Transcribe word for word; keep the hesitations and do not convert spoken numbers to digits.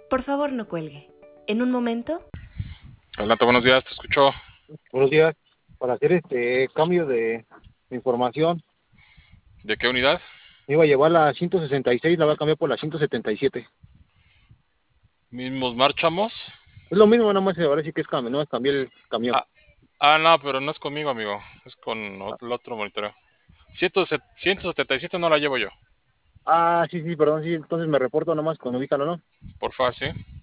Por favor, no cuelgue. En un momento. Adelante, buenos días, te escucho. Buenos días. Para hacer este cambio de información, ¿De qué unidad? me iba a llevar la ciento sesenta y seis, la voy a cambiar por la ciento setenta y siete. ¿Mismos marchamos? Es lo mismo, nada más ahora sí que es cambio, no es cambiar el camión. Ah, ah, no, pero no es conmigo, amigo. Es con ot- el otro monitoreo. ciento setenta y siete no la llevo yo. Ah, sí, sí, perdón, sí, entonces me reporto nomás con ubícalo, ¿no? Por favor, sí.